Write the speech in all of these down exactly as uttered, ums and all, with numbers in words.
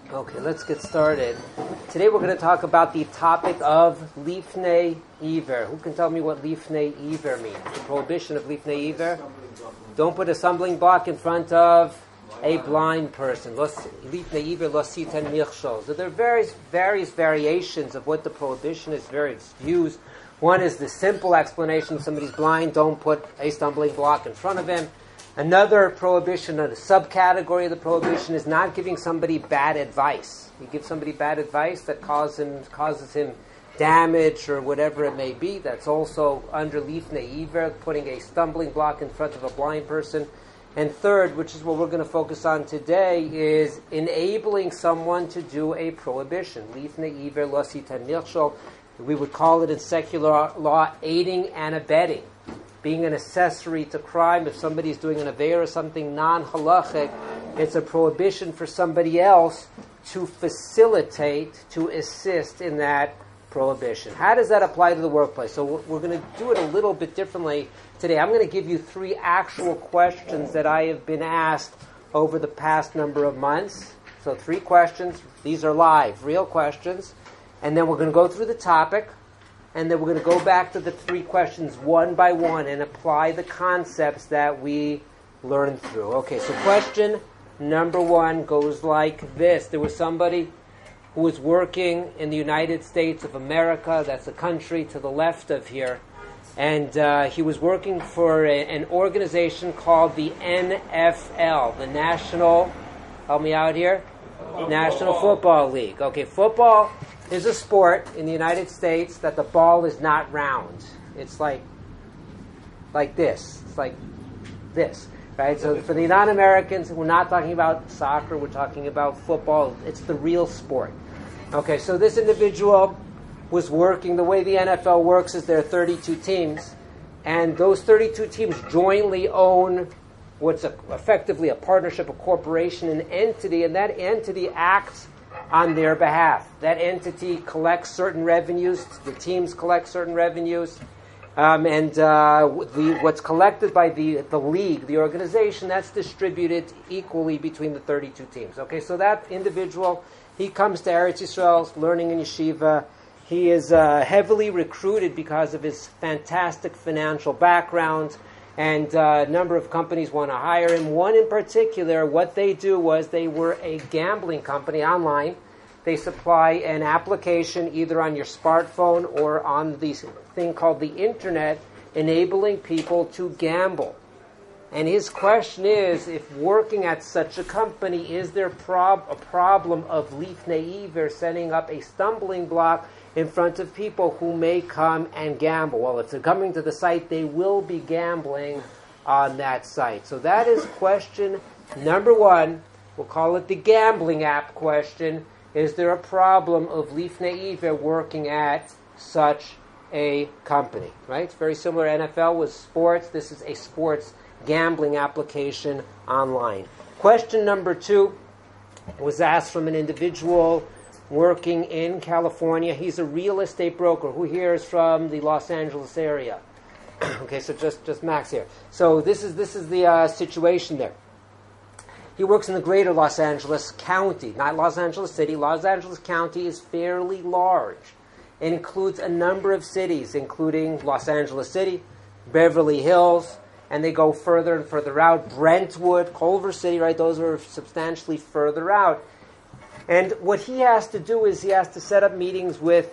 Okay, let's get started. Today we're going to talk about the topic of Lifnei Iver. Who can tell me what Lifnei Iver means? The prohibition of Lifnei Iver. Don't put a stumbling block in front of a blind person. Lifnei Iver lo siten michshol. So there are various, various variations of what the prohibition is, various views. One is the simple explanation: somebody's blind, don't put a stumbling block in front of him. Another prohibition, a subcategory of the prohibition, is not giving somebody bad advice. You give somebody bad advice that causes him, causes him damage or whatever it may be. That's also under Lifnei Iver, putting a stumbling block in front of a blind person. And third, which is what we're going to focus on today, is enabling someone to do a prohibition. Lifnei Iver lo siten michshol. We would call it in secular law aiding and abetting. Being an accessory to crime. If somebody is doing an aveira or something non-halachic, it's a prohibition for somebody else to facilitate, to assist in that prohibition. How does that apply to the workplace? So we're going to do it a little bit differently today. I'm going to give you three actual questions that I have been asked over the past number of months. So three questions. These are live, real questions. And then we're going to go through the topic. And then we're going to go back to the three questions one by one and apply the concepts that we learned through. Okay, so question number one goes like this. There was somebody who was working in the United States of America. That's a country to the left of here. And uh, he was working for a, an organization called the N F L, the National, help me out here, National Football League. Okay, football is a sport in the United States that the ball is not round. It's like like this. It's like this, right? So for the non-Americans, we're not talking about soccer. We're talking about football. It's the real sport. Okay, so this individual was working. The way the N F L works is there are thirty-two teams, and those thirty-two teams jointly own what's a, effectively a partnership, a corporation, an entity, and that entity acts on their behalf. That entity collects certain revenues. The teams collect certain revenues. Um, and uh, the, what's collected by the, the league, the organization, that's distributed equally between the thirty-two teams. Okay, so that individual, he comes to Eretz Yisrael, learning in yeshiva. He is uh, heavily recruited because of his fantastic financial background. And uh, a number of companies want to hire him. One in particular, what they do was they were a gambling company online. They supply an application either on your smartphone or on the thing called the internet, enabling people to gamble. And his question is, if working at such a company, is there prob- a problem of Lifnei Iver, setting up a stumbling block in front of people who may come and gamble? Well, if they're coming to the site, they will be gambling on that site. So that is question number one. We'll call it the gambling app question. Is there a problem of Lifnei Iver working at such a company? Right? It's very similar. N F L was sports. This is a sports gambling application online. Question number two was asked from an individual working in California. He's a real estate broker. Who here is from the Los Angeles area? Okay, so just, just Max here. So this is this is the uh, situation there. He works in the greater Los Angeles County, not Los Angeles City. Los Angeles County is fairly large. It includes a number of cities, including Los Angeles City, Beverly Hills, and they go further and further out. Brentwood, Culver City, right? Those are substantially further out. And what he has to do is he has to set up meetings with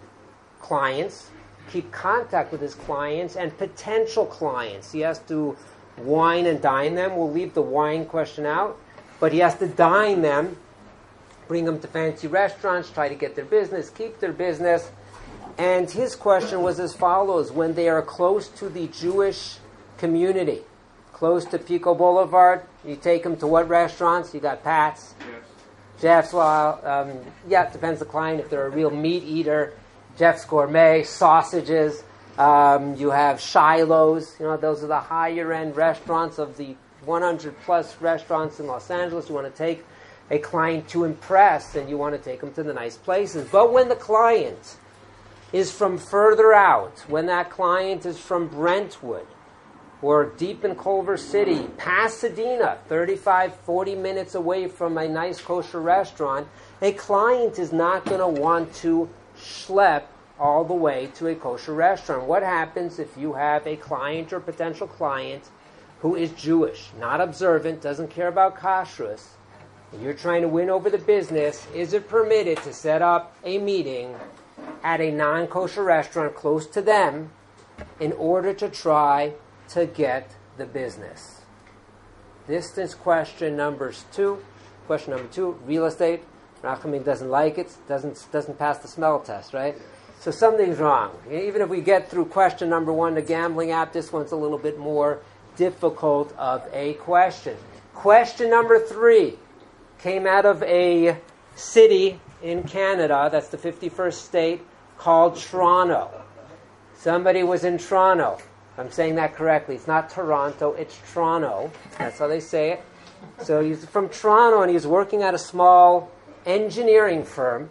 clients, keep contact with his clients and potential clients. He has to wine and dine them. We'll leave the wine question out. But he has to dine them, bring them to fancy restaurants, try to get their business, keep their business. And his question was as follows. When they are close to the Jewish community, close to Pico Boulevard, you take them to what restaurants? You got Pat's. Jeff's, well, um, yeah, it depends the client. If they're a real meat eater, Jeff's Gourmet, sausages. Um, you have Shiloh's. You know, those are the higher end restaurants of the one hundred plus restaurants in Los Angeles. You want to take a client to impress, and you want to take them to the nice places. But when the client is from further out, when that client is from Brentwood, or deep in Culver City, Pasadena, thirty-five, forty minutes away from a nice kosher restaurant, a client is not going to want to schlep all the way to a kosher restaurant. What happens if you have a client or potential client who is Jewish, not observant, doesn't care about kashrus, and you're trying to win over the business? Is it permitted to set up a meeting at a non-kosher restaurant close to them in order to try to get the business? Distance question number two. Question number two, real estate. Rachamin doesn't like it, doesn't doesn't pass the smell test, right? So something's wrong. Even if we get through question number one, the gambling app, this one's a little bit more difficult of a question. Question number three came out of a city in Canada, that's the fifty-first state, called Toronto. Somebody was in Toronto. I'm saying that correctly. It's not Toronto, it's Toronto. That's how they say it. So he's from Toronto, and he's working at a small engineering firm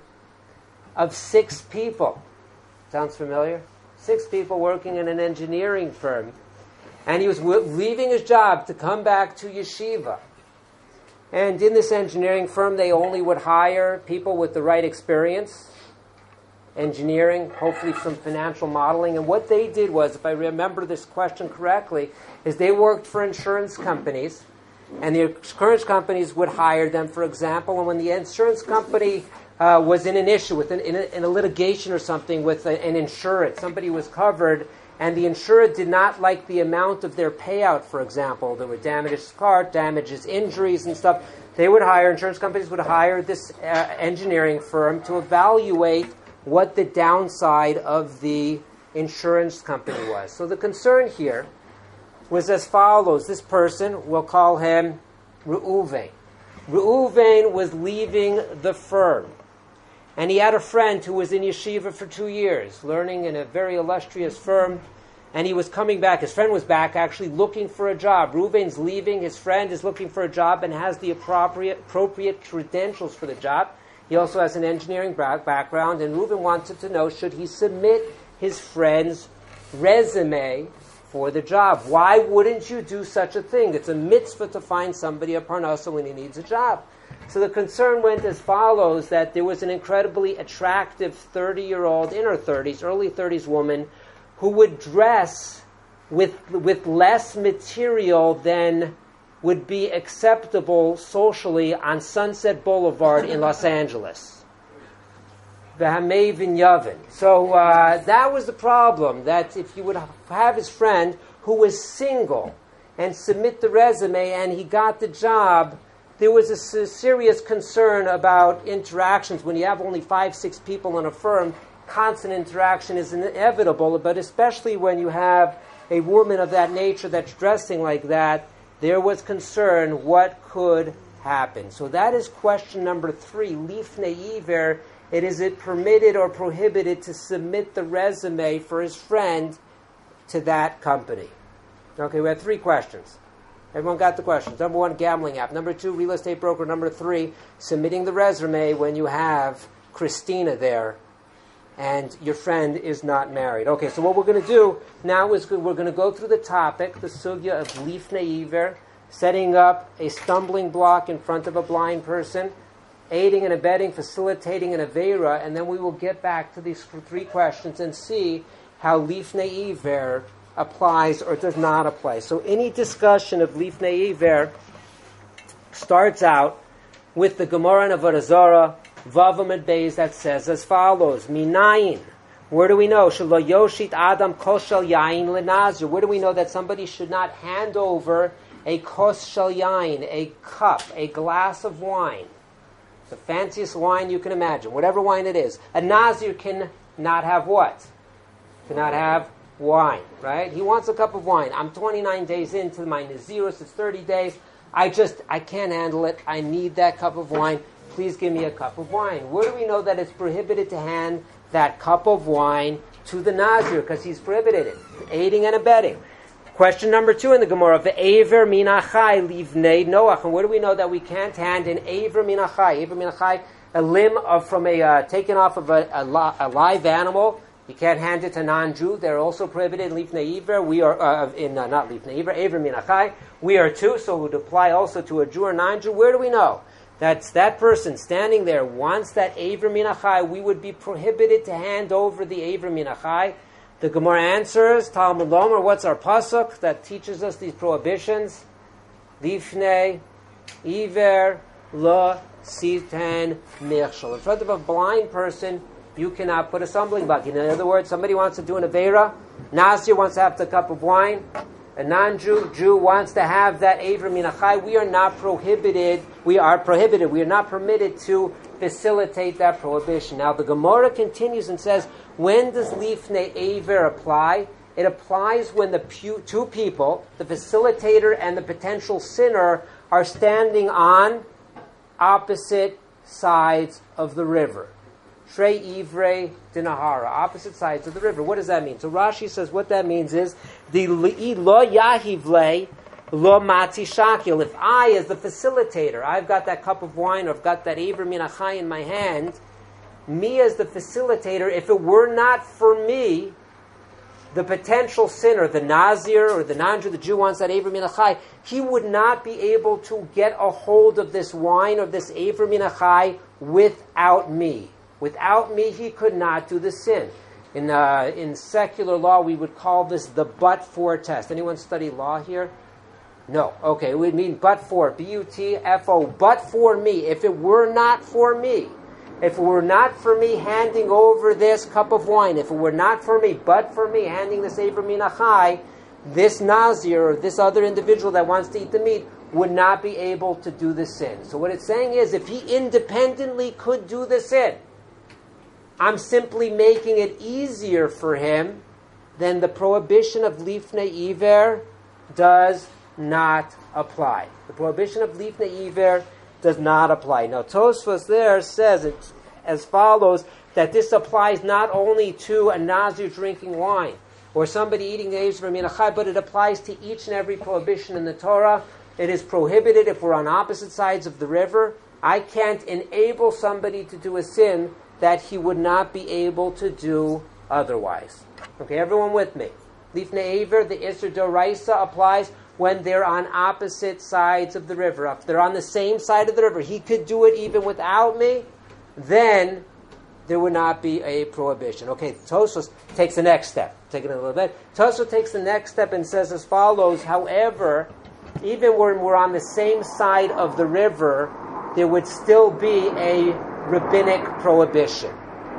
of six people. Sounds familiar? Six people working in an engineering firm. And he was w- leaving his job to come back to yeshiva. And in this engineering firm, they only would hire people with the right experience. Engineering, hopefully some financial modeling. And what they did was, if I remember this question correctly, is they worked for insurance companies. And the insurance companies would hire them, for example, and when the insurance company uh, was in an issue, with an, in, a, in a litigation or something with a, an insured, somebody was covered, and the insured did not like the amount of their payout, for example, there were damages, car damages, injuries and stuff, they would hire, insurance companies would hire this uh, engineering firm to evaluate what the downside of the insurance company was. So the concern here was as follows. This person, we'll call him Reuven. Reuven was leaving the firm. And he had a friend who was in yeshiva for two years, learning in a very illustrious firm. And he was coming back. His friend was back, actually looking for a job. Reuven's leaving. His friend is looking for a job and has the appropriate, appropriate credentials for the job. He also has an engineering background. And Reuven wanted to know, should he submit his friend's resume for the job? Why wouldn't you do such a thing? It's a mitzvah to find somebody a parnasa when he needs a job. So the concern went as follows, that there was an incredibly attractive thirty-year-old, in her thirties, early thirties woman who would dress with, with less material than would be acceptable socially on Sunset Boulevard in Los Angeles. V'hamei v'nyavin. So uh, that was the problem, that if you would have his friend who was single and submit the resume and he got the job, there was a serious concern about interactions. When you have only five, six people in a firm, constant interaction is inevitable, but especially when you have a woman of that nature that's dressing like that, there was concern what could happen. So that is question number three. Lifnei Iver, it is it permitted or prohibited to submit the resume for his friend to that company? Okay, we have three questions. Everyone got the questions. Number one, gambling app. Number two, real estate broker. Number three, submitting the resume when you have Christina there and your friend is not married. Okay, so what we're going to do now is we're going to go through the topic, the sugya of lifnei iver, setting up a stumbling block in front of a blind person, aiding and abetting, facilitating an avera, and then we will get back to these three questions and see how lifnei iver applies or does not apply. So any discussion of lifnei iver starts out with the Gemara in Avodah Zarah, Vav Amud Beis, that says as follows: Minayin. Where do we know? Shelo yoshit adam kos shel yain lenazir. Where do we know that somebody should not hand over a kos shel yain, a cup, a glass of wine, the fanciest wine you can imagine, whatever wine it is? A nazir can not have what? Cannot have wine, right? He wants a cup of wine. I'm twenty-nine days into my nazirus. It's thirty days. I just, I can't handle it. I need that cup of wine. Please give me a cup of wine. Where do we know that it's prohibited to hand that cup of wine to the Nazir? Because he's prohibited it. Aiding and abetting. Question number two in the Gemara, Ve'ever min achai livnei Noach. And where do we know that we can't hand an Ever min achai? Ever min achai, a limb of, from a, uh, taken off of a, a, li- a live animal. You can't hand it to non-Jew. They're also prohibited in Lifnei Iver. We are, uh, in, uh, not Lifnei Iver, Iver Min Achai. We are too, so it would apply also to a Jew or non-Jew. Where do we know? That's that person standing there wants that Iver Min Achai. We would be prohibited to hand over the Iver Min Achai. The Gemara answers, Talmud Lomer, what's our pasuk that teaches us these prohibitions? Lifnei Iver lo siten michshol. In front of a blind person, you cannot put a stumbling block. In other words, somebody wants to do an Aveira, Nazir wants to have the cup of wine, a non-Jew Jew wants to have that Iver Min Achai. We are not prohibited, we are prohibited, we are not permitted to facilitate that prohibition. Now the Gemara continues and says, when does Lifnei Iver apply? It applies when the pu- two people, the facilitator and the potential sinner, are standing on opposite sides of the river. Shrei Ivrei Dinahara, opposite sides of the river. What does that mean? So Rashi says what that means is the lo yahivle lo mati shakil. If I, as the facilitator, I've got that cup of wine or I've got that Iver Min Achai in my hand, me as the facilitator, if it were not for me, the potential sinner, the Nazir or the non-Jew, the Jew wants that Iver Min Achai, he would not be able to get a hold of this wine or this Iver Min Achai without me. Without me, he could not do the sin. In uh, in secular law, we would call this the but-for test. Anyone study law here? No. Okay, it would mean but-for, B U T F O, but for me. If it were not for me, if it were not for me handing over this cup of wine, if it were not for me, but for me handing this Iver Min Achai, this Nazir or this other individual that wants to eat the meat would not be able to do the sin. So what it's saying is, if he independently could do the sin, I'm simply making it easier for him, then the prohibition of Lifnei Iver does not apply. The prohibition of Lifnei Iver does not apply. Now Tosfos there says it as follows, that this applies not only to a Nazir drinking wine or somebody eating the Iver Min Achai, but it applies to each and every prohibition in the Torah. It is prohibited if we're on opposite sides of the river. I can't enable somebody to do a sin that he would not be able to do otherwise. Okay, everyone with me? Lifnei Iver, the Isser Doraisa applies when they're on opposite sides of the river. If they're on the same side of the river, he could do it even without me, then there would not be a prohibition. Okay, Tosfos takes the next step. Take it a little bit. Tosfos takes the next step and says as follows, however, even when we're on the same side of the river, there would still be a rabbinic prohibition.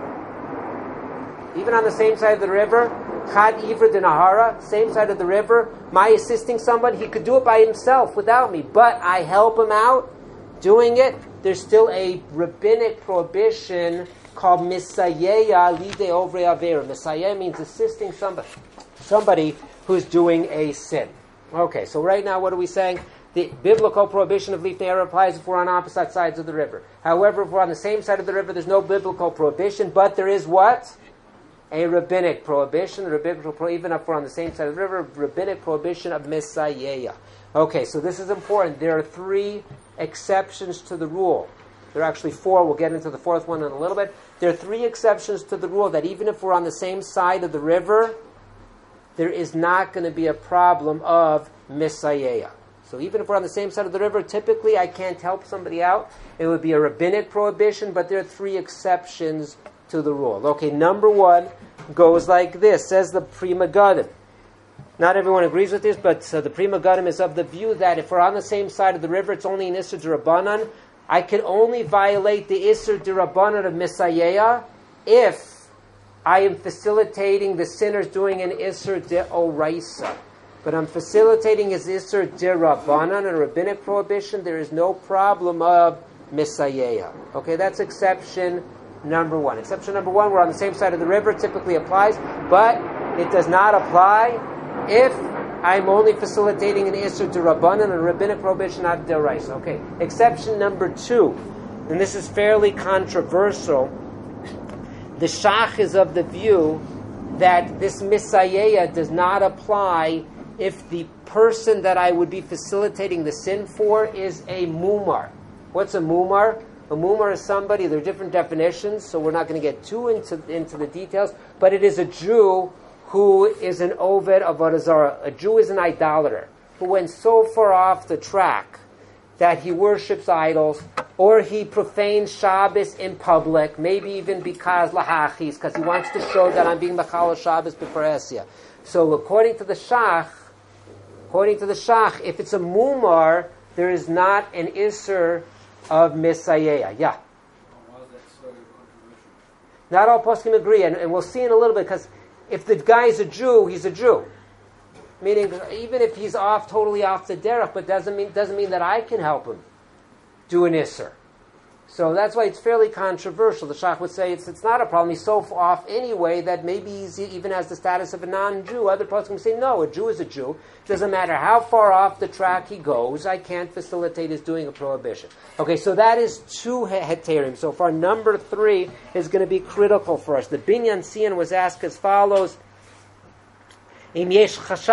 Even on the same side of the river, Chad Iver Dinahara, same side of the river, my assisting someone, he could do it by himself without me, but I help him out doing it, there's still a rabbinic prohibition called Misayeya Lide Ovre Avera. Misayeya means assisting somebody, somebody who's doing a sin. Okay, so right now what are we saying? The biblical prohibition of Lifnei Iver applies if we're on opposite sides of the river. However, if we're on the same side of the river, there's no biblical prohibition, but there is what? A rabbinic prohibition. A rabbinic pro- even if we're on the same side of the river, rabbinic prohibition of Misayeya. Okay, so this is important. There are three exceptions to the rule. There are actually four. We'll get into the fourth one in a little bit. There are three exceptions to the rule that even if we're on the same side of the river, there is not going to be a problem of Misayeya. So even if we're on the same side of the river, typically I can't help somebody out. It would be a rabbinic prohibition, but there are three exceptions to the rule. Okay, number one goes like this, says the Pri Megadim. Not everyone agrees with this, but uh, the Pri Megadim is of the view that if we're on the same side of the river, it's only an Isser D'Rabbanan. I can only violate the Isser D'Rabbanan of Misayeya if I am facilitating the sinners doing an Isser D'Oraisa. But I'm facilitating his Isser D'Rabbanan, a rabbinic prohibition. There is no problem of Misayeya. Okay, that's exception number one. Exception number one, we're on the same side of the river, typically applies, but it does not apply if I'm only facilitating an Isser D'Rabbanan, a rabbinic prohibition, not D'Oraisa. Okay, exception number two, and this is fairly controversial. The Shach is of the view that this Misayeya does not apply if the person that I would be facilitating the sin for is a mumar. What's a mumar? A mumar is somebody, there are different definitions, so we're not going to get too into, into the details, but it is a Jew who is an oved of Avodah Zarah. A Jew is an idolater who went so far off the track that he worships idols, or he profanes Shabbos in public, maybe even because lahachis, because he wants to show that I'm being mechal Shabbos before Esya. So according to the Shach, according to the Shach, if it's a mumar, there is not an isser of misayeya. Yeah. Not all poskim agree, and, and we'll see in a little bit, because if the guy is a Jew, he's a Jew. Meaning, even if he's off, totally off the derech, but doesn't mean doesn't mean that I can help him do an isser. So that's why it's fairly controversial. The Shach would say it's it's not a problem. He's so off anyway that maybe he even has the status of a non-Jew. Other poskim say no, a Jew is a Jew. It doesn't matter how far off the track he goes. I can't facilitate his doing a prohibition. Okay, so that is two heterim. So far, number three is going to be critical for us. The Binyan Sian was asked as follows. Somebody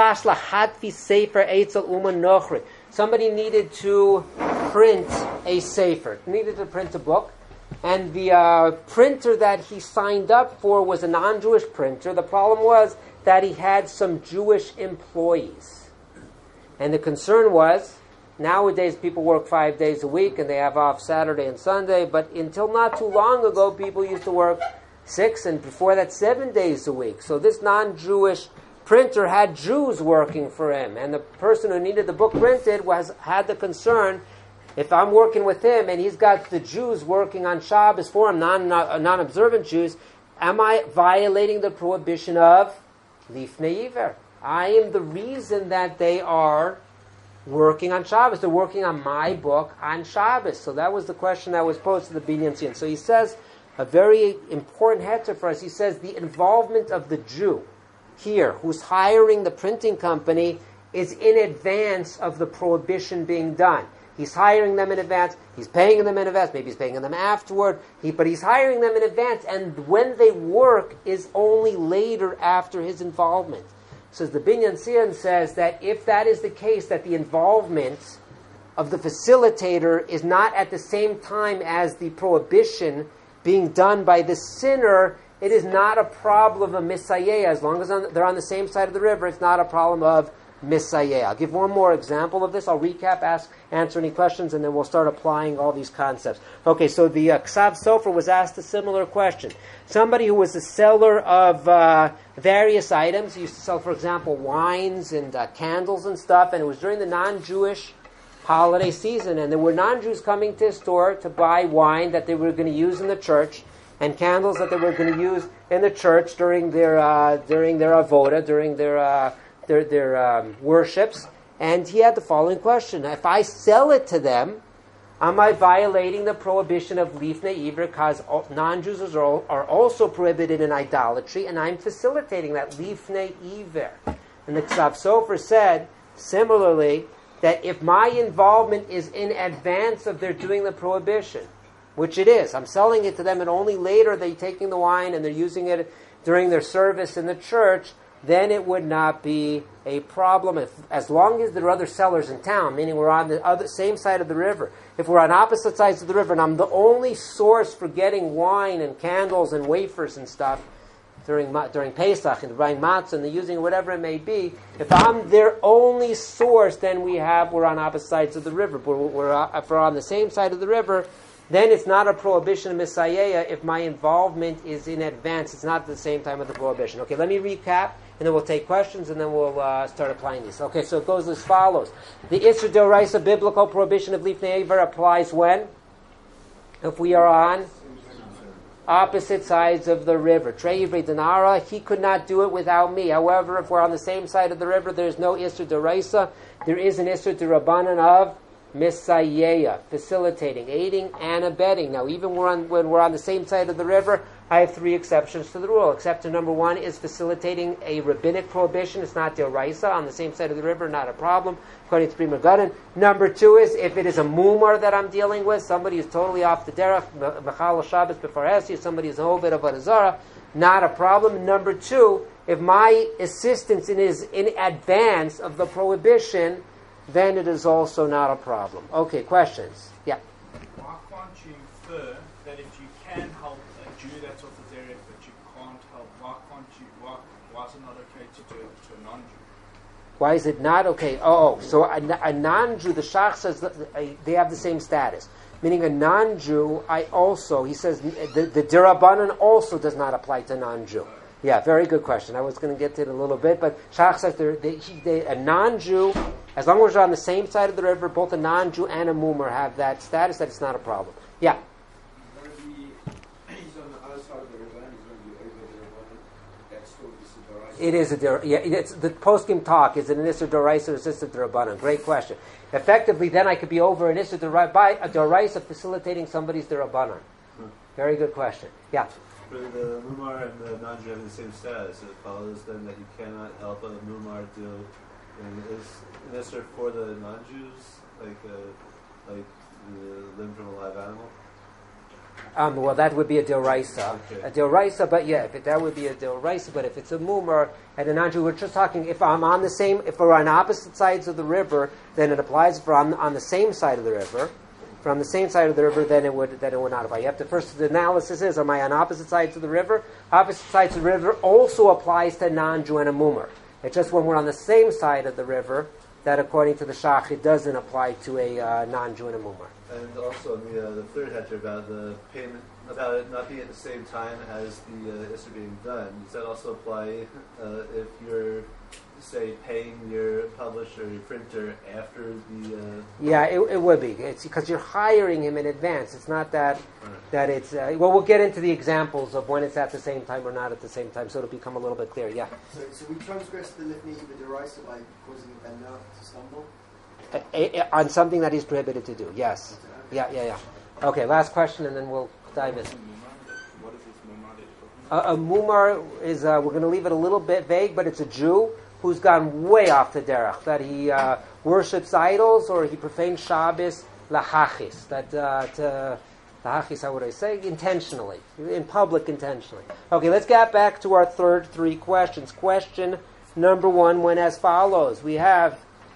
needed to print a sefer, needed to print a book, and the uh, printer that he signed up for was a non-Jewish printer. The problem was that he had some Jewish employees. And the concern was, nowadays people work five days a week and they have off Saturday and Sunday, but until not too long ago, people used to work six and before that seven days a week. So this non-Jewish printer had Jews working for him, and the person who needed the book printed was had the concern, if I'm working with him and he's got the Jews working on Shabbos for him, non, non-observant Jews, am I violating the prohibition of Lifnei Iver? I am the reason that they are working on Shabbos. They're working on my book on Shabbos. So that was the question that was posed to the Binyan Sian. So he says a very important heter for us. He says the involvement of the Jew here, who's hiring the printing company, is in advance of the prohibition being done. He's hiring them in advance, he's paying them in advance, maybe he's paying them afterward, he, but he's hiring them in advance, and when they work is only later after his involvement. So the Binyan Sian says that if that is the case, that the involvement of the facilitator is not at the same time as the prohibition being done by the sinner, it is not a problem of misayeh. As long as they're on the same side of the river, it's not a problem of misayeh. I'll give one more example of this. I'll recap, ask, answer any questions, and then we'll start applying all these concepts. Okay, so the uh, Ksav Sofer was asked a similar question. Somebody who was a seller of uh, various items, he used to sell, for example, wines and uh, candles and stuff, and it was during the non-Jewish holiday season, and there were non-Jews coming to his store to buy wine that they were going to use in the church, and candles that they were going to use in the church during their uh, during their avoda, during their uh, their their um, worships. And he had the following question: if I sell it to them, am I violating the prohibition of lifnei iver? Because non-Jews are, are also prohibited in idolatry, and I'm facilitating that lifnei iver. And the Ksav Sofer said similarly that if my involvement is in advance of their doing the prohibition, which it is. I'm selling it to them, and only later they're taking the wine and they're using it during their service in the church, then it would not be a problem. If, as long as there are other sellers in town, meaning we're on the other same side of the river. If we're on opposite sides of the river, and I'm the only source for getting wine and candles and wafers and stuff during during Pesach, and buying matzah and the using whatever it may be, if I'm their only source, then we have we're on opposite sides of the river. But we're, we're, if we're on the same side of the river, then it's not a prohibition of misayeh if my involvement is in advance. It's not at the same time of the prohibition. Okay, let me recap, and then we'll take questions, and then we'll uh, start applying these. Okay, so it goes as follows. The Isra D'Oraisa biblical prohibition of lifnei iver applies when? If we are on opposite sides of the river. Trei Ivrei Dinara, he could not do it without me. However, if we're on the same side of the river, there's no Isra D'Oraisa. There is an Isra D'Rabbanan of Misayeya, facilitating, aiding, and abetting. Now, even we're on, when we're on the same side of the river, I have three exceptions to the rule. Exception number one is facilitating a rabbinic prohibition. It's not D'Oraisa. On the same side of the river, not a problem, according to Pri Megadan. Number two is, if it is a mumar that I'm dealing with, somebody is totally off the derech, Mechal Shabbos before Esya, somebody is an Ovid of Avodah Zarah, not a problem. Number two, if my assistance is in advance of the prohibition, then it is also not a problem. Okay, questions? Yeah. Why can't you infer that if you can help a Jew that's off the derech but you can't help, why can't you, why, why is it not okay to do it to a non-Jew? Why is it not okay? Oh, so a, a non-Jew, the Shach says that they have the same status. Meaning a non-Jew, I also, he says, the, the Dirabanan also does not apply to non-Jew. Yeah, very good question. I was going to get to it a little bit, but Shach says they, he, they, a non-Jew, as long as you're on the same side of the river, both a non-Jew and a Mumar have that status, that it's not a problem. Yeah? It is a der, yeah. It's the post-game talk. Is it an Isser Doraisa or is this a Derabanan? Great question. Effectively, then I could be over an Isser Doraisa by a Doraisa facilitating somebody's Derabanan. Hmm. Very good question. Yeah. For the Mumar and the non-Jew having the same status, it follows then that you cannot help a Mumar do an Isser for the non-Jews, like uh, like the limb from a live animal. Um, well, that would be a Deoraisa. Okay. A Deoraisa, but yeah, if it, that would be a Deoraisa. But if it's a Mumar and a non-Jew, we're just talking, if I'm on the same, if we're on opposite sides of the river, then it applies. If we're on, on the same side of the river, if we're on the same side of the river, then it would then it would not apply. You have to first, the analysis is, am I on opposite sides of the river? Opposite sides of the river also applies to a non-Jew and a Mumar. It's just when we're on the same side of the river, that according to the Shach, it doesn't apply to a uh, non-Jew and a Mumar. And also in the, uh, the third heter about the payment, about it not being at the same time as the uh, Isser being done. Does that also apply uh, if you're, say, paying your publisher, your printer after the... Uh, yeah, it, it would be. It's because you're hiring him in advance. It's not that right. that it's... Uh, well, we'll get into the examples of when it's at the same time or not at the same time, so it'll become a little bit clear. Yeah? So, so we transgress the Lifnei Deraisa by causing a nerve to stumble? Uh, uh, on something that he's prohibited to do, yes. Yeah, yeah, yeah. Okay, last question, and then we'll dive in. What is this Mumar? Uh, a Mumar is, uh, we're going to leave it a little bit vague, but it's a Jew who's gone way off the derech, that he uh, worships idols or he profanes Shabbos lahachis, that uh, to, lahachis, how would I say, intentionally, in public intentionally. Okay, let's get back to our third three questions. Question number one went as follows. We have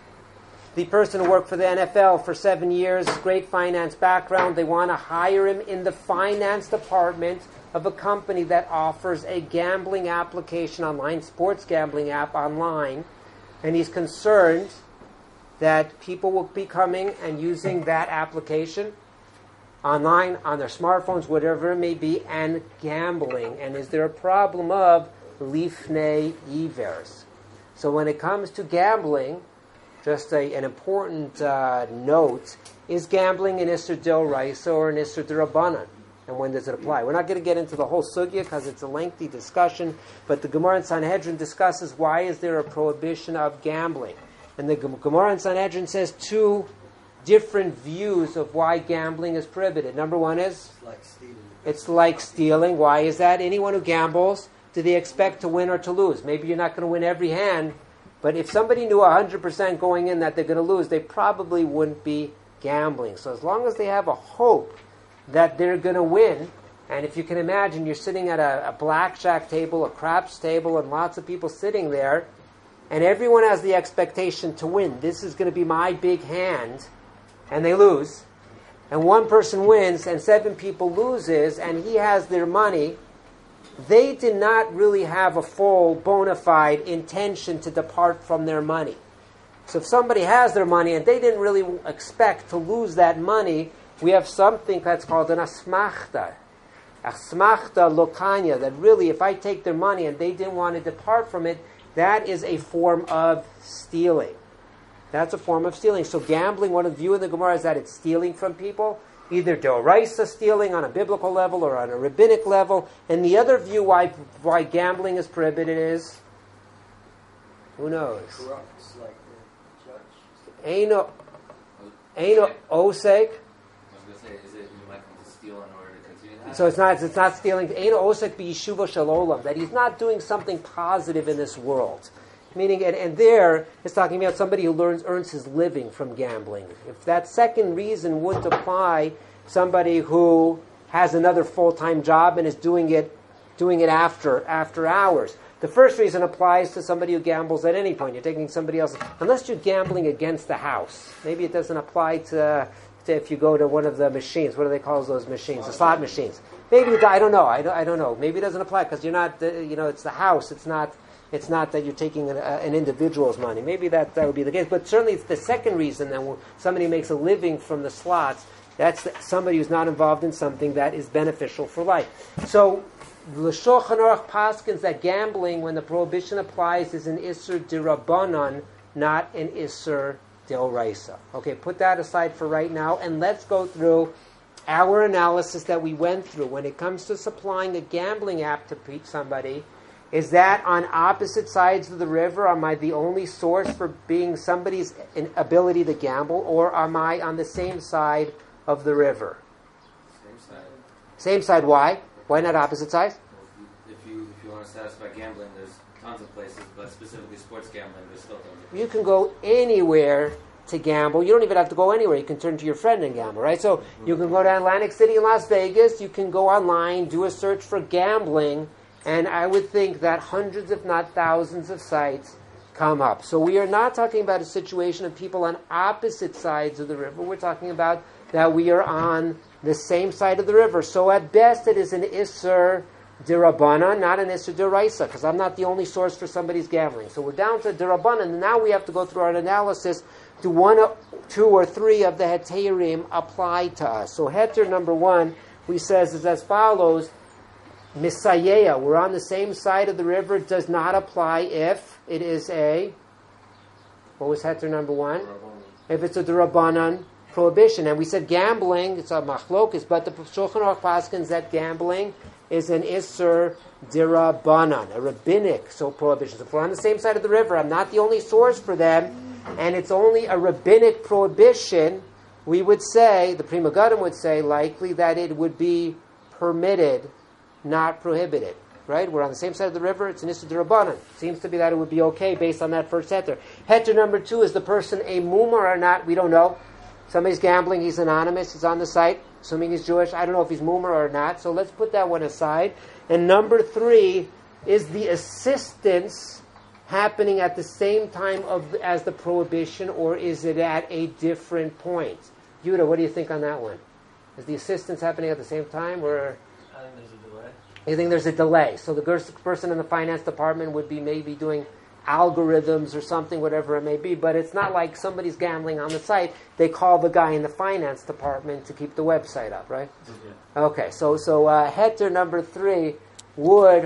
the person who worked for the N F L for seven years, great finance background. They want to hire him in the finance department of a company that offers a gambling application online, sports gambling app online. And he's concerned that people will be coming and using that application online, on their smartphones, whatever it may be, and gambling. And is there a problem of lifnei ivers? So when it comes to gambling, just a, an important uh, note, is gambling an Isser D'Oraisa or an Isser D'Rabbanan? And when does it apply? We're not going to get into the whole sugya because it's a lengthy discussion, but the Gemara in Sanhedrin discusses why is there a prohibition of gambling. And the Gemara in Sanhedrin says two different views of why gambling is prohibited. Number one is, It's like stealing. it's like stealing. Why is that? Anyone who gambles, do they expect to win or to lose? Maybe you're not going to win every hand, but if somebody knew one hundred percent going in that they're going to lose, they probably wouldn't be gambling. So as long as they have a hope that they're going to win, and if you can imagine, you're sitting at a, a blackjack table, a craps table, and lots of people sitting there, and everyone has the expectation to win. This is going to be my big hand, and they lose. And one person wins, and seven people loses, and he has their money. They did not really have a full, bona fide intention to depart from their money. So if somebody has their money and they didn't really expect to lose that money, we have something that's called an asmachta. Asmachta lokanya, that really if I take their money and they didn't want to depart from it, that is a form of stealing. That's a form of stealing. So gambling, one of the view in the Gemara is that it's stealing from people. Either D'Oraisa stealing on a biblical level or on a rabbinic level. And the other view why why gambling is prohibited is, who knows? Corrupts like the judge. Eino, Eino Osek. I was going to say, is it you might come to steal in order to continue that? So it's not it's not stealing. Eino Osek bi yeshuva shalolam, that he's not doing something positive in this world. Meaning, and, and there, it's talking about somebody who learns, earns his living from gambling. If that second reason wouldn't apply, somebody who has another full-time job and is doing it, doing it after after hours. The first reason applies to somebody who gambles at any point. You're taking somebody else, unless you're gambling against the house. Maybe it doesn't apply to if you go to one of the machines. What do they call those machines? The slot machines. Maybe it, I don't know. I don't, I don't know. Maybe it doesn't apply because you're not. Uh, you know, it's the house. It's not. It's not that you're taking an, uh, an individual's money. Maybe that, that would be the case. But certainly, it's the second reason that when somebody makes a living from the slots, that's the, somebody who's not involved in something that is beneficial for life. So, the Shulchan Aruch paskins that gambling, when the prohibition applies, is an Isser D'Rabbanan, not an Isser D'Oraisa. Okay, put that aside for right now, and let's go through our analysis that we went through. When it comes to supplying a gambling app to somebody, is that on opposite sides of the river? Am I the only source for being somebody's ability to gamble, or am I on the same side of the river? Same side. Same side, why? Why not opposite sides? Well, if you if you want to satisfy gambling, there's tons of places, but specifically sports gambling, there's still tons of places. You can go anywhere to gamble. You don't even have to go anywhere. You can turn to your friend and gamble, right? So you can go to Atlantic City in Las Vegas. You can go online, do a search for gambling, and I would think that hundreds, if not thousands, of sites come up. So we are not talking about a situation of people on opposite sides of the river. We're talking about that we are on the same side of the river. So at best, it is an Isser D'Rabbanan, not an Isser D'Oraisa, because I'm not the only source for somebody's gambling. So we're down to D'Rabbanan, and now we have to go through our analysis. Do one, two, or three of the Heterim apply to us? So Heter number one, we says, is as follows. Misayea, we're on the same side of the river, does not apply if it is a, what was Heter number one? If it's a D'Rabbanan prohibition. And we said gambling, it's a machlokes, but the Shulchan Aruch paskins that gambling is an Isser D'Rabbanan, a rabbinic so prohibition. So if we're on the same side of the river, I'm not the only source for them, and it's only a rabbinic prohibition, we would say, the Pri Megadim would say, likely that it would be permitted, not prohibited, right? We're on the same side of the river. It's an Isser D'Rabbanan. Seems to be that it would be okay based on that first heter. Heter number two, is the person a mumar or not? We don't know. Somebody's gambling. He's anonymous. He's on the site. Assuming he's Jewish. I don't know if he's mumar or not. So let's put that one aside. And number three, is the assistance happening at the same time of as the prohibition, or is it at a different point? Yudah, what do you think on that one? Is the assistance happening at the same time, or? I think there's a delay. You think there's a delay. So the person in the finance department would be maybe doing algorithms or something, whatever it may be, but it's not like somebody's gambling on the site. They call the guy in the finance department to keep the website up, right? Yeah. Okay, so so uh, Heter number three would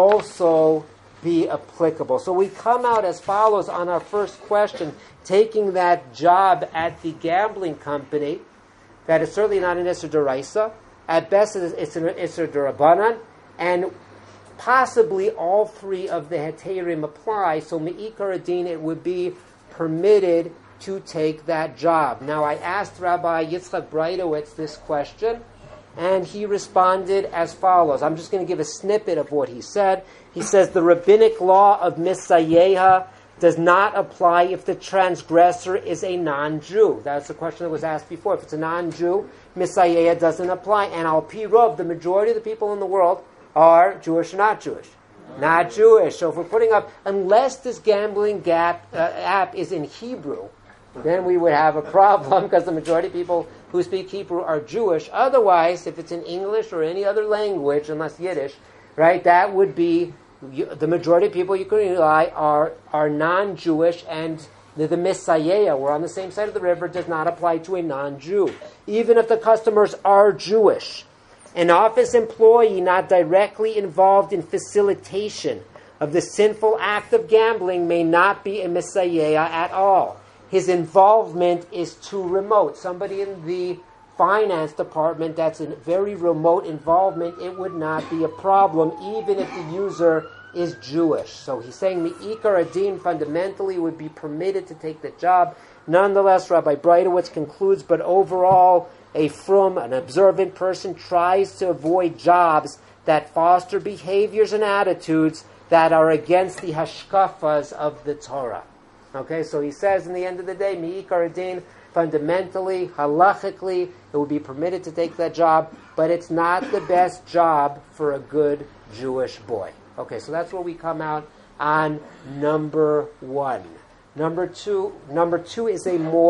also be applicable. So we come out as follows on our first question, taking that job at the gambling company, that is certainly not an Isser D'Oraisa. At best, it's an Isser D'Rabbanan, and possibly all three of the Heterim apply, so Me'ikar Adin, it would be permitted to take that job. Now, I asked Rabbi Yitzchak Breitowitz this question, and he responded as follows. I'm just going to give a snippet of what he said. He says, the rabbinic law of Misayeha does not apply if the transgressor is a non-Jew. That's the question that was asked before. If it's a non-Jew, Misayeha doesn't apply. And al pi rov, the majority of the people in the world are Jewish or not Jewish? Not Jewish. So if we're putting up, unless this gambling gap, uh, app is in Hebrew, then we would have a problem because the majority of people who speak Hebrew are Jewish. Otherwise, if it's in English or any other language, unless Yiddish, right, that would be you, the majority of people you can rely are are non-Jewish, and the, the Misayeha, we're on the same side of the river, does not apply to a non-Jew. Even if the customers are Jewish. An office employee not directly involved in facilitation of the sinful act of gambling may not be a Misayeha at all. His involvement is too remote. Somebody in the finance department that's a very remote involvement, it would not be a problem even if the user is Jewish. So he's saying the Ikar Adin fundamentally would be permitted to take the job. Nonetheless, Rabbi Breitowitz concludes, but overall, a frum, an observant person, tries to avoid jobs that foster behaviors and attitudes that are against the hashkafas of the Torah. Okay, so he says in the end of the day, Mi'ikar Adin, fundamentally, halachically, it would be permitted to take that job, but it's not the best job for a good Jewish boy. Okay, so that's where we come out on number one. Number two, number two is a more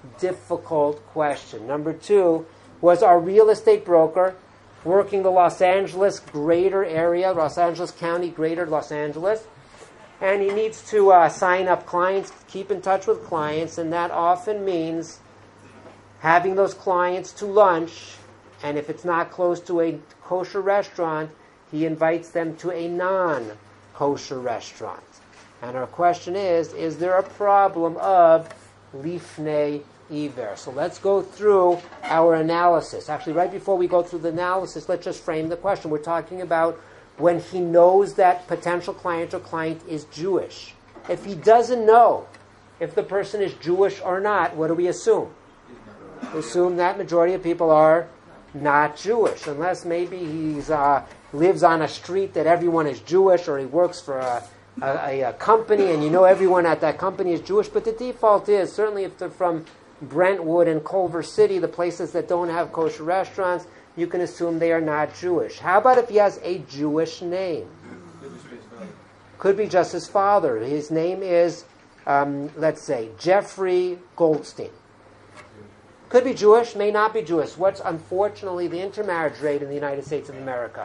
difficult question. Number two, was our real estate broker working the Los Angeles greater area, Los Angeles County, greater Los Angeles, and he needs to uh, sign up clients, keep in touch with clients, and that often means having those clients to lunch, and if it's not close to a kosher restaurant, he invites them to a non-kosher restaurant. And our question is, is there a problem of lifnei iver? So let's go through our analysis. Actually, right before we go through the analysis, let's just frame the question. We're talking about when he knows that potential client or client is Jewish. If he doesn't know if the person is Jewish or not, what do we assume? We assume that majority of people are not Jewish, unless maybe he's uh, lives on a street that everyone is Jewish, or he works for a, a, a company and you know everyone at that company is Jewish. But the default is, certainly if they're from Brentwood and Culver City, the places that don't have kosher restaurants, you can assume they are not Jewish. How about if he has a Jewish name? Could be just his father. His name is, um, let's say, Jeffrey Goldstein. Could be Jewish, may not be Jewish. What's unfortunately the intermarriage rate in the United States of America?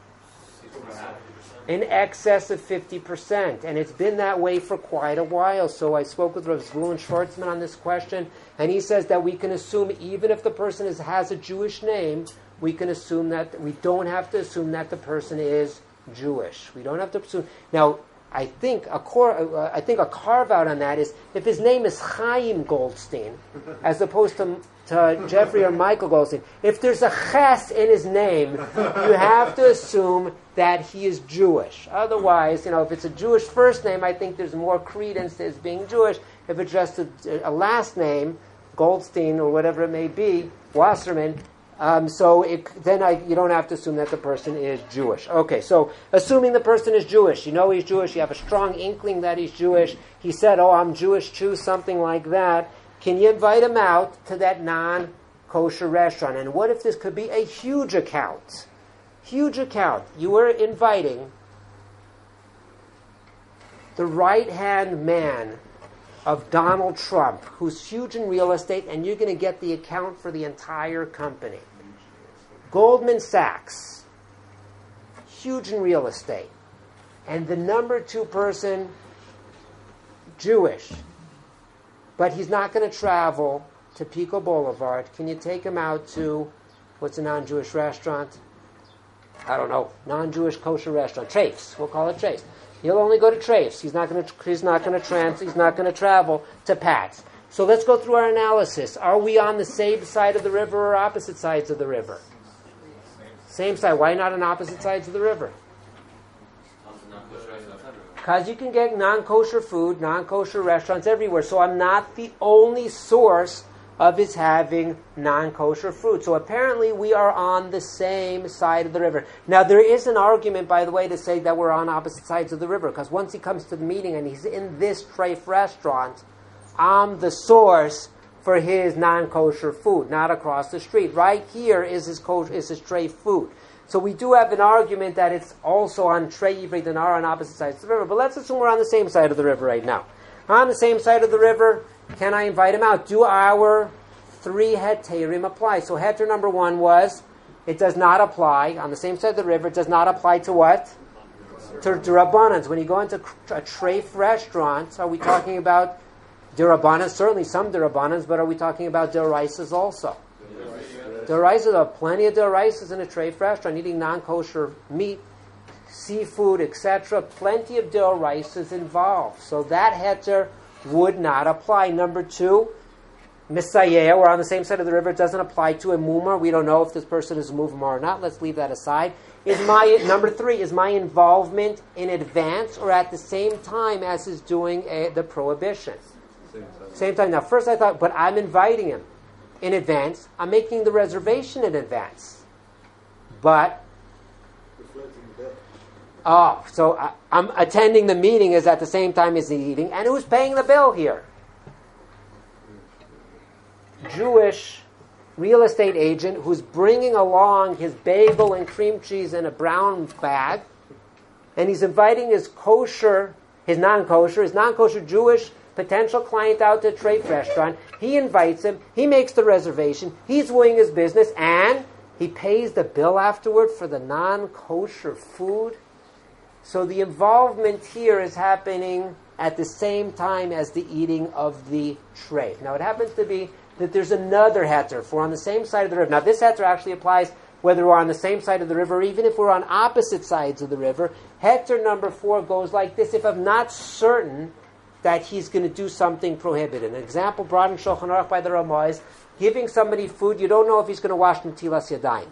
In excess of fifty percent. And it's been that way for quite a while. So I spoke with Rav Zvulun Schwartzman on this question, and he says that we can assume, even if the person is, has a Jewish name, we can assume that, we don't have to assume that the person is Jewish. We don't have to assume. Now, I think a cor- uh, I think a carve out on that is if his name is Chaim Goldstein, as opposed to, to Jeffrey or Michael Goldstein. If there's a ches in his name, you have to assume that he is Jewish. Otherwise, you know, if it's a Jewish first name, I think there's more credence to his being Jewish. If it's just a, a last name, Goldstein or whatever it may be, Wasserman. Um, so it, then I, you don't have to assume that the person is Jewish. Okay, so assuming the person is Jewish, you know he's Jewish, you have a strong inkling that he's Jewish, he said, oh, I'm Jewish too, something like that, can you invite him out to that non-kosher restaurant? And what if this could be a huge account? Huge account. You were inviting the right-hand man of Donald Trump, who's huge in real estate, and you're going to get the account for the entire company. Goldman Sachs, huge in real estate. And the number two person, Jewish. But he's not going to travel to Pico Boulevard. Can you take him out to, what's a non-Jewish restaurant? I don't know, non-Jewish kosher restaurant. Trafes, we'll call it Trafes. He'll only go to Trafes. He's not going to. He's not going to trans. He's not going to travel to Pat's. So let's go through our analysis. Are we on the same side of the river or opposite sides of the river? Same side. Why not on opposite sides of the river? Because you can get non-kosher food, non-kosher restaurants everywhere. So I'm not the only source of his having non-kosher food. So apparently we are on the same side of the river. Now there is an argument, by the way, to say that we're on opposite sides of the river, because once he comes to the meeting and he's in this treif restaurant, I'm the source for his non-kosher food, not across the street. Right here is his kosher, is his treif food. So we do have an argument that it's also on Trei Ivri Dinar on opposite sides of the river. But let's assume we're on the same side of the river right now. On the same side of the river, can I invite him out? Do our three heterim apply? So heter number one was, it does not apply, on the same side of the river, it does not apply to what? To D'Rabbanans. When you go into a treif restaurant, are we talking about D'Rabbanans? Certainly some D'Rabbanans, but are we talking about D'Oraisas also? D'Oraisas, there are plenty of D'Oraisas in a treif restaurant, eating non-kosher meat, seafood, et cetera. Plenty of D'Oraisas involved. So that heter would not apply. Number two, Misayeh, we're on the same side of the river, it doesn't apply to a mumar. We don't know if this person is a mumar or not. Let's leave that aside. Is my number three, is my involvement in advance or at the same time as is doing a, the prohibition? Same time. Same time. Now, first I thought, but I'm inviting him in advance. I'm making the reservation in advance. But oh, so I, I'm attending the meeting is at the same time as the eating. And who's paying the bill here? Jewish real estate agent who's bringing along his bagel and cream cheese in a brown bag. And he's inviting his kosher, his non-kosher, his non-kosher Jewish potential client out to a treif restaurant. He invites him. He makes the reservation. He's doing his business, and he pays the bill afterward for the non-kosher food. So the involvement here is happening at the same time as the eating of the treif. Now, it happens to be that there's another heter. If we're on the same side of the river. Now, this heter actually applies whether we're on the same side of the river, or even if we're on opposite sides of the river. Heter number four goes like this: if I'm not certain that he's going to do something prohibited. An example brought in Shulchan Aruch by the Ramah is giving somebody food, you don't know if he's going to wash Netilas Yadayim.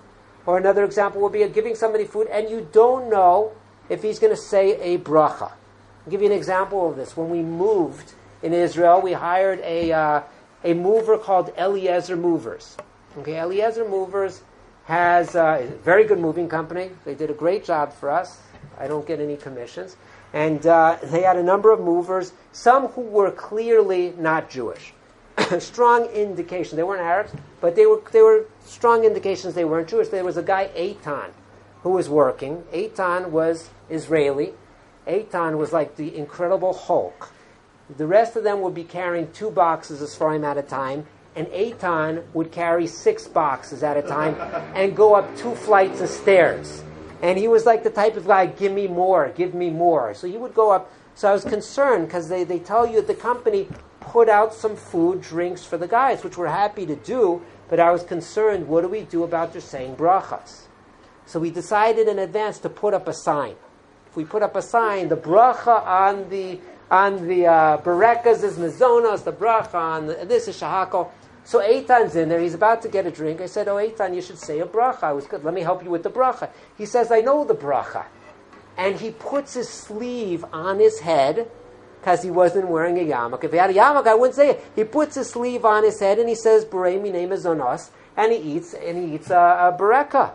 Or another example would be giving somebody food, and you don't know if he's going to say a bracha. I'll give you an example of this. When we moved in Israel, we hired a uh, a mover called Eliezer Movers. Okay, Eliezer Movers has uh, a very good moving company. They did a great job for us. I don't get any commissions. And uh, they had a number of movers, some who were clearly not Jewish. Strong indication. They weren't Arabs, but they were they were strong indications they weren't Jewish. There was a guy, Eitan, who was working. Eitan was Israeli. Eitan was like the Incredible Hulk. The rest of them would be carrying two boxes of Sfarim at a time, and Eitan would carry six boxes at a time and go up two flights of stairs. And he was like the type of guy, give me more, give me more. So he would go up. So I was concerned because they, they tell you the company put out some food, drinks for the guys, which we're happy to do, but I was concerned, what do we do about their saying brachas? So we decided in advance to put up a sign. If we put up a sign, the bracha on the on the uh, berekas is mezonos, the bracha on the, this is shahakol. So Eitan's in there. He's about to get a drink. I said, oh, Eitan, you should say a bracha. I was good. Let me help you with the bracha. He says, I know the bracha. And he puts his sleeve on his head because he wasn't wearing a yarmulke. If he had a yarmulke, I wouldn't say it. He puts his sleeve on his head and he says, Borei minei mezonos, and he eats and he eats a, a bereka.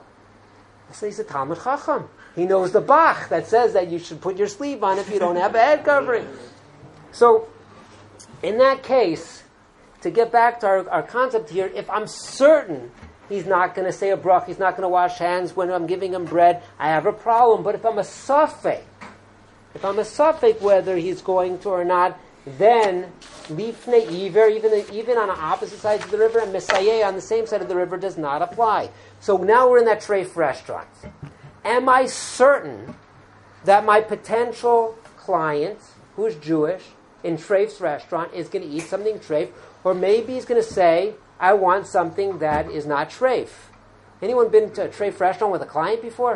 So he's a Talmud Chacham. He knows the Bach that says that you should put your sleeve on if you don't have a head covering. So, in that case, to get back to our, our concept here, if I'm certain he's not going to say a brach, he's not going to wash hands when I'm giving him bread, I have a problem. But if I'm a safek, if I'm a safek whether he's going to or not, then lifnei iver, even even on the opposite sides of the river, and mesayeh on the same side of the river does not apply. So now we're in that treif restaurant. Am I certain that my potential client, who is Jewish, in treif's restaurant is going to eat something treif, or maybe he's going to say, I want something that is not treif? Anyone been to a treif restaurant with a client before?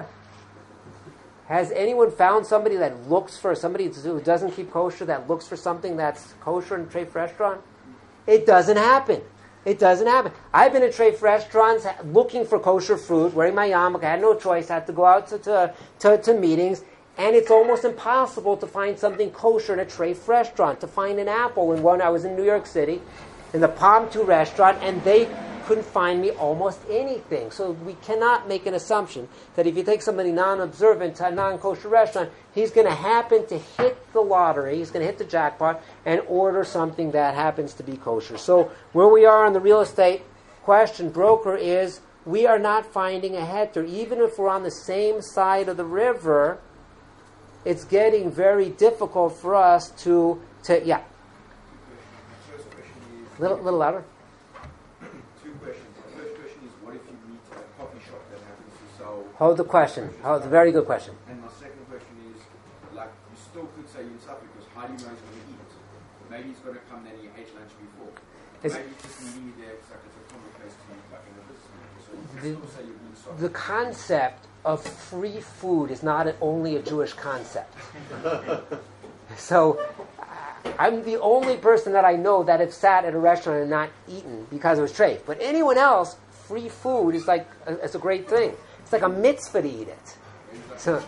Has anyone found somebody that looks for, somebody who doesn't keep kosher, that looks for something that's kosher in a treif restaurant? It doesn't happen. It doesn't happen. I've been in treif restaurants looking for kosher food, wearing my yarmulke. I had no choice. I had to go out to, to, to, to meetings. And it's almost impossible to find something kosher in a treif restaurant. To find an apple in one, I was in New York City, in the Palm two restaurant, and they couldn't find me almost anything. So we cannot make an assumption that if you take somebody non-observant to a non-kosher restaurant, he's going to happen to hit the lottery, he's going to hit the jackpot, and order something that happens to be kosher. So where we are on the real estate question broker is, we are not finding a heter. Even if we're on the same side of the river, it's getting very difficult for us to, to yeah. First question is... Little, little louder. Two questions. The first question is, what if you meet a coffee shop that happens to sell... Hold the question. Hold the very good question. And my second question is, like, you still could say yourself, because how do you know he's going to eat? Maybe he's going to come then he ate lunch before. It's, Maybe it's just meeting there, it's like it's a common place to eat, like in a business. So you can the, still say you're being soft. the concept of free food is not only a Jewish concept. So, I'm the only person that I know that have sat at a restaurant and not eaten because it was treif. But anyone else, free food is like a, it's a great thing. It's like a mitzvah to eat it. So,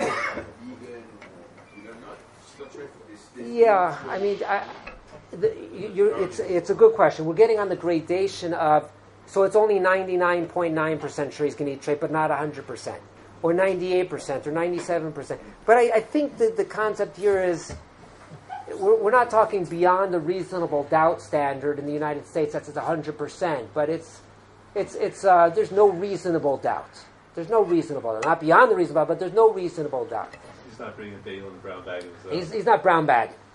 yeah, I mean, I, the, you, you, it's it's a good question. We're getting on the gradation of, so it's only ninety-nine point nine percent sure he's going to eat treif, but not one hundred percent. Or ninety-eight percent, or ninety-seven percent. But I, I think that the concept here is, we're, we're not talking beyond the reasonable doubt standard in the United States, that's one hundred percent. But it's, it's, it's, uh, there's no reasonable doubt. There's no reasonable doubt. Not beyond the reasonable, but there's no reasonable doubt. He's not bringing a bagel in a brown bag. He's, he's not brown bag.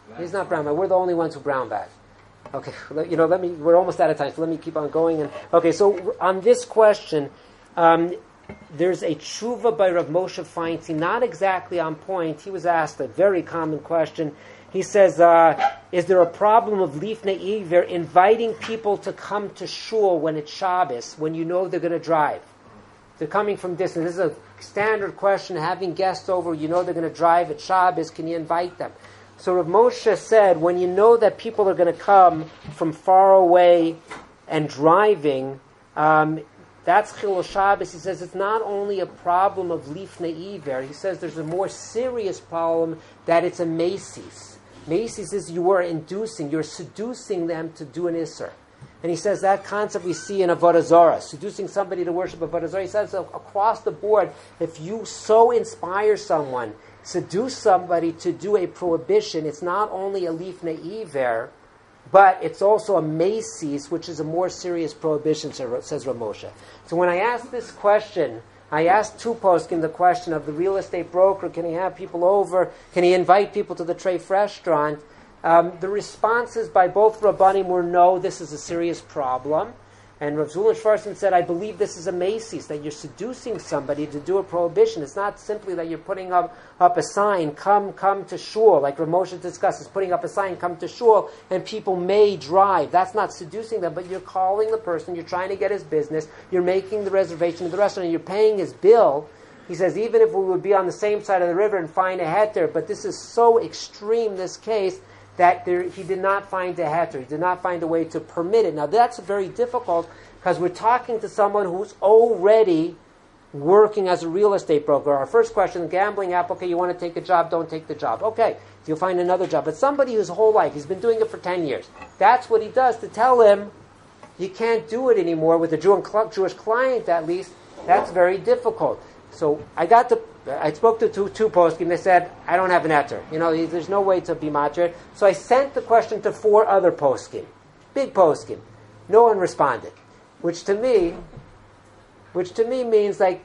He's not brown bag. We're the only ones who brown bag. Okay, you know, let me. We're almost out of time, so let me keep on going. And okay, so on this question, um, there's a tshuva by Rav Moshe Feinstein, not exactly on point. He was asked a very common question. He says, uh, "Is there a problem of lifnei iver inviting people to come to shul when it's Shabbos, when you know they're going to drive? They're coming from distance. This is a standard question. Having guests over, you know they're going to drive at Shabbos. Can you invite them?" So Rav Moshe said, when you know that people are going to come from far away and driving, um, that's Chilul Shabbos. He says it's not only a problem of lifnei iver. He says there's a more serious problem that it's a macy's. Macy's is you are inducing, you're seducing them to do an Isser. And he says that concept we see in Avodah Zarah, seducing somebody to worship Avodah Zarah. He says across the board, if you so inspire someone, seduce somebody to do a prohibition, it's not only a lifnei iver, but it's also a macy's, which is a more serious prohibition, says Rav Moshe. So when I asked this question, I asked two poskim the question of the real estate broker, can he have people over? Can he invite people to the Treif restaurant? Um, the responses by both Rabbanim were no, this is a serious problem. And Rav Zulun Schwarzen said, I believe this is a macy's, that you're seducing somebody to do a prohibition. It's not simply that you're putting up, up a sign, come, come to shul, like Rav Moshe discusses, putting up a sign, come to shul, and people may drive. That's not seducing them, but you're calling the person, you're trying to get his business, you're making the reservation at the restaurant, and you're paying his bill. He says, even if we would be on the same side of the river and find a heter, but this is so extreme, this case, that there, he did not find a heter. He did not find a way to permit it. Now that's very difficult because we're talking to someone who's already working as a real estate broker. Our first question, the gambling app, okay, you want to take a job, don't take the job. Okay, you'll find another job. But somebody whose whole life, he's been doing it for ten years. That's what he does. To tell him he can't do it anymore with a Jewish client at least, that's very difficult. So I got to, I spoke to two, two poskim. They said, I don't have an etter. You know, there's no way to be matcher. So I sent the question to four other poskim, big poskim. No one responded, which to me, which to me means like,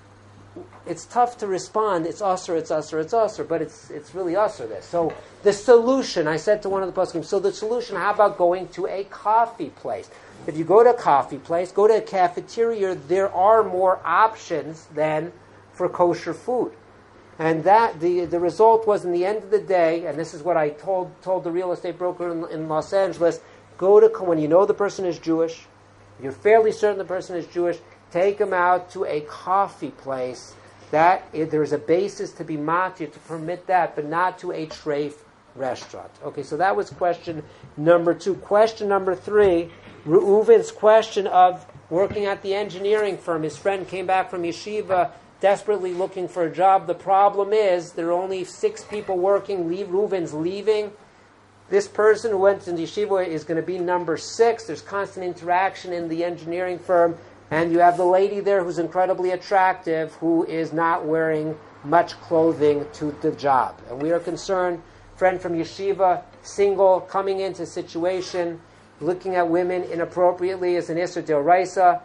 it's tough to respond. It's usher, it's usher, it's usher, but it's it's really usher this. So the solution, I said to one of the poskim, so the solution, how about going to a coffee place? If you go to a coffee place, go to a cafeteria, there are more options than for kosher food. And that the the result was, in the end of the day, and this is what I told told the real estate broker in, in Los Angeles, go to, when you know the person is Jewish, you're fairly certain the person is Jewish, take them out to a coffee place. That if there's a basis to be matir, to permit that, but not to a treif restaurant. Okay, so that was question number two. Question number three, Reuven's question of working at the engineering firm. His friend came back from yeshiva desperately looking for a job. The problem is there are only six people working. Reuven's leaving. This person who went to the yeshiva is going to be number six. There's constant interaction in the engineering firm. And you have the lady there who's incredibly attractive, who is not wearing much clothing to the job. And we are concerned, friend from yeshiva, single, coming into a situation, looking at women inappropriately is an Isser D'Oraisa.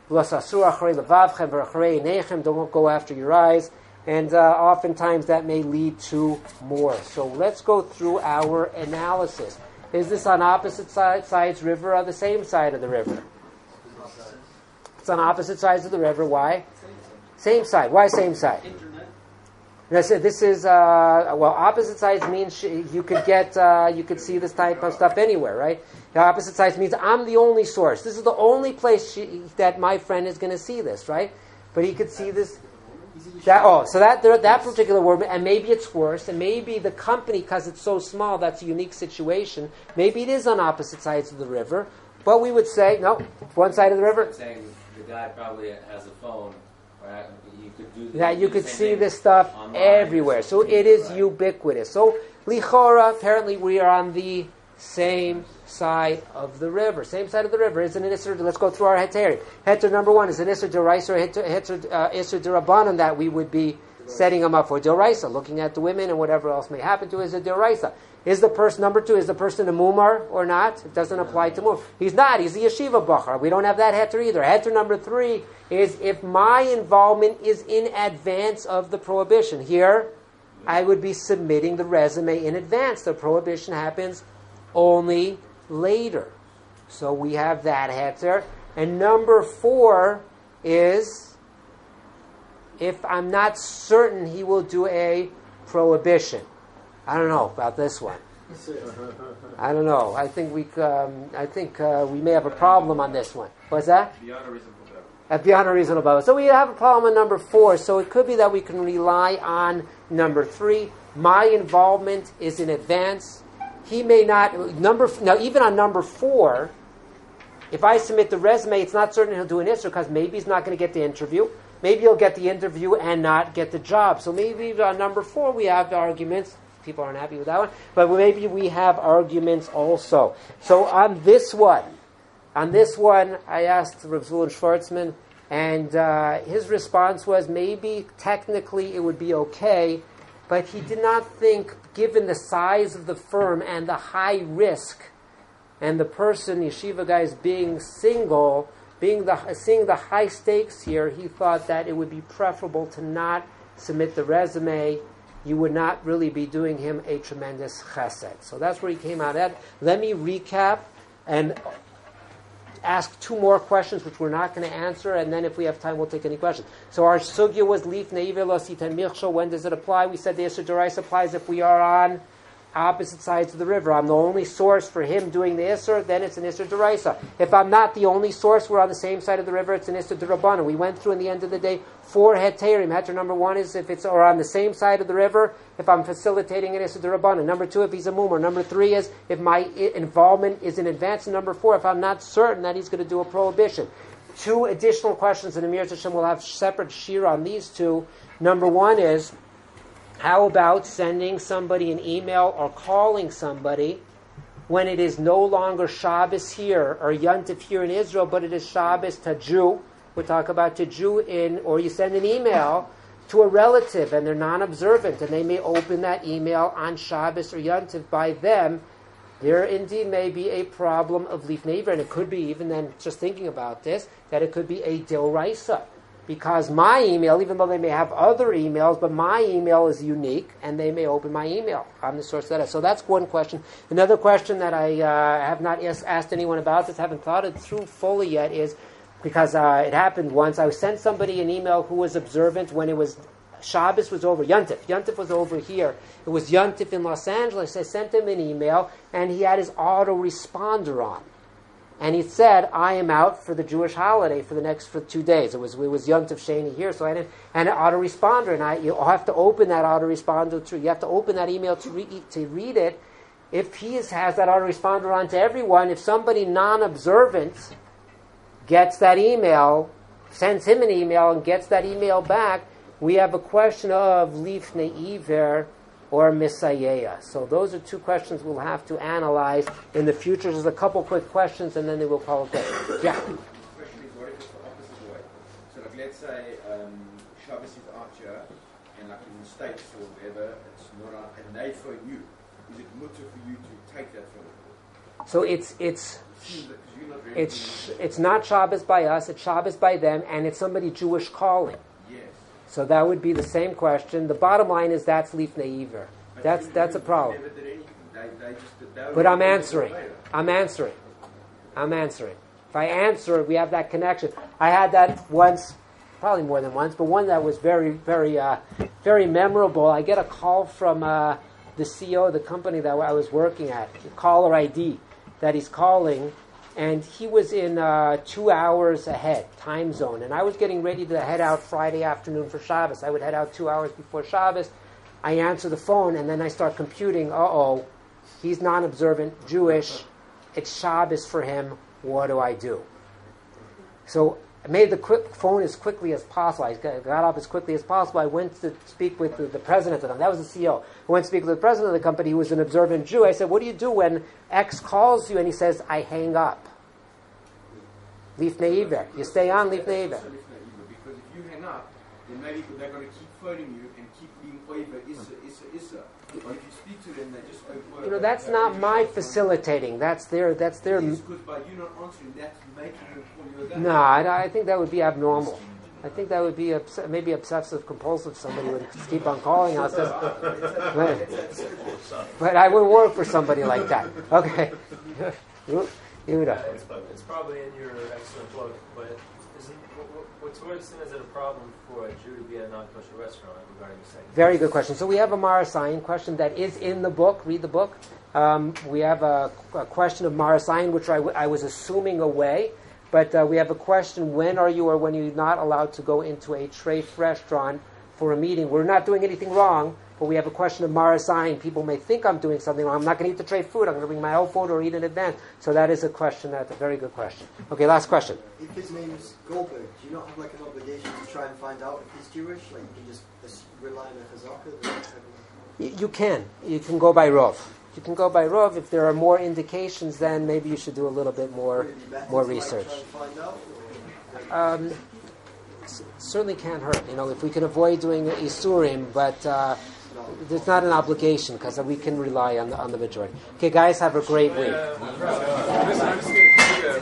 Don't go after your eyes. And uh, oftentimes that may lead to more. So let's go through our analysis. Is this on opposite side, sides river or the same side of the river? It's on opposite sides of the river. Why? Same side. Why same side? Internet. And I said this is uh, well. Opposite sides means sh- you could get uh, you could see this type of stuff anywhere, right? The opposite sides means I'm the only source. This is the only place she, that my friend is going to see this, right? But he could see this. That oh, so that there, that particular word, and maybe it's worse, and maybe the company, because it's so small, that's a unique situation. Maybe it is on opposite sides of the river, but we would say no, one side of the river. The guy probably has a phone, or you could do the, that you do could the same see thing this stuff online. everywhere. So it is Right. ubiquitous. So lichora, apparently we are on the same side of the river. Same side of the river. Is an Isser. Let's go through our heter. Heter number one is an Isser D'Oraisa or Heter uh, Isser D'Rabbanan that we would be setting them up for. D'Oraisa, looking at the women and whatever else may happen to is a D'Oraisa. Is the person, number two, is the person a mumar or not? It doesn't apply to mumar. He's not. He's a yeshiva bachar. We don't have that heter either. Heter number three is if my involvement is in advance of the prohibition. Here, I would be submitting the resume in advance. The prohibition happens only later. So we have that heter. And number four is, if I'm not certain he will do a prohibition. I don't know about this one. I don't know. I think we um, I think uh, we may have a problem on this one. What's that? Beyond a reasonable doubt. At beyond a reasonable doubt. So we have a problem on number four. So it could be that we can rely on number three. My involvement is in advance. He may not. Number now even on number four, if I submit the resume, it's not certain he'll do an Isser because maybe he's not going to get the interview. Maybe he'll get the interview and not get the job. So maybe on number four we have arguments. People aren't happy with that one. But maybe we have arguments also. So on this one, on this one, I asked Rav Zulun Schwartzman, and uh, his response was maybe technically it would be okay, but he did not think, given the size of the firm and the high risk, and the person, yeshiva guys, being single, being the seeing the high stakes here, he thought that it would be preferable to not submit the resume. You would not really be doing him a tremendous chesed. So that's where he came out at. Let me recap and ask two more questions, which we're not going to answer, and then if we have time, we'll take any questions. So our sugya was Lif Neiver Lo Sitan Milchsho. When does it apply? We said the Isser D'Oraisa applies if we are on opposite sides of the river. I'm the only source for him doing the Isser, then it's an Isser D'Oraisa. If I'm not the only source, we're on the same side of the river, it's an Isser D'Rabbanan. We went through, in the end of the day, four heterim. Heter number one is if it's or on the same side of the river, if I'm facilitating an Isser D'Rabbanan. Number two, if he's a mumor. Number three is if my involvement is in advance. And number four, if I'm not certain that he's going to do a prohibition. Two additional questions, and Amir Hashem will have separate shir on these two. Number one is, how about sending somebody an email or calling somebody when it is no longer Shabbos here or Yontif here in Israel, but it is Shabbos to Jew? We'll talk about to Jew in, or you send an email to a relative and they're non-observant and they may open that email on Shabbos or Yontif. By them, there indeed may be a problem of Lif Neiver, and it could be, even then, just thinking about this, that it could be a D'Oraisa. Because my email, even though they may have other emails, but my email is unique, and they may open my email. I'm the source of that. So that's one question. Another question that I uh, have not asked anyone about, just haven't thought it through fully yet, is because uh, it happened once. I sent somebody an email who was observant when it was Shabbos was over. Yontif. Yontif was over here. It was Yontif in Los Angeles. I sent him an email, and he had his autoresponder on. And he said, I am out for the Jewish holiday for the next for two days. It was it was Yontif Sheni here, so I didn't, and an autoresponder, and I you have to open that autoresponder to you have to open that email to read to read it. If he is, has that autoresponder on to everyone, if somebody non-observant gets that email, sends him an email and gets that email back, we have a question of Lif Neiver or Misayeya. So those are two questions we'll have to analyze in the future. There's a couple quick questions, and then they will call it good. Yeah? The question is, what if it's the opposite way? So like, let's say um, Shabbos is out here, and like in the States or wherever, it's not out, and they phone you. Is it mutter for you to take that phone call? So it's it's it's it's not Shabbos by us, it's Shabbos by them, and it's somebody Jewish calling. Yes. So that would be the same question. The bottom line is that's Lif Neiver. That's that's a problem. But I'm answering. I'm answering. I'm answering. If I answer, we have that connection. I had that once, probably more than once, but one that was very, very, uh, very memorable. I get a call from uh, the C E O of the company that I was working at, caller I D, that he's calling. And he was in uh, two hours ahead, time zone. And I was getting ready to head out Friday afternoon for Shabbos. I would head out two hours before Shabbos. I answer the phone, and then I start computing, uh-oh, he's non-observant, Jewish. It's Shabbos for him. What do I do? So I made the quick phone as quickly as possible. I got up as quickly as possible. I went to speak with the, the president of them. That was the C E O. I went to speak with the president of the company who was an observant Jew. I said, what do you do when X calls you and he says, I hang up? Lif Neiver. You stay on Lif Neiver. Because if you hang up, then maybe they're going to keep phoning you and keep being over Issa, Issa, Issa. But if you speak to them, they just over. You know, that's not my facilitating. That's their, that's their... Because by you not answering, that's making them call you a guy. No, I, I think that would be abnormal. I think that would be obs- maybe obsessive compulsive. Somebody would keep on calling us. But, but I wouldn't work for somebody like that. Okay. Yehuda. Uh, it's, it's probably in your excellent book, but isn't, what, what, to what extent is it a problem for a Jew to be at a non-kosher restaurant regarding the second? Very good question. So we have a Marasayan question that is in the book. Read the book. Um, we have a, a question of Marasayan, which I, w- I was assuming away. But uh, we have a question, when are you or when you're not allowed to go into a treif restaurant for a meeting? We're not doing anything wrong, but we have a question of Marasayan. People may think I'm doing something wrong. I'm not going to eat the treif food. I'm going to bring my own food or eat in advance. So that is a question. That's a very good question. Okay, last question. If his name's Goldberg, do you not have like an obligation to try and find out if he's Jewish? Like you can just, just rely on a chazaka? Y- you can. You can go by Rov. You can go by Rov. If there are more indications, then maybe you should do a little bit more more research. Um, c- certainly can't hurt. You know, if we can avoid doing Isurim, but uh, there's not an obligation because we can rely on the, on the majority. Okay, guys, have a great week.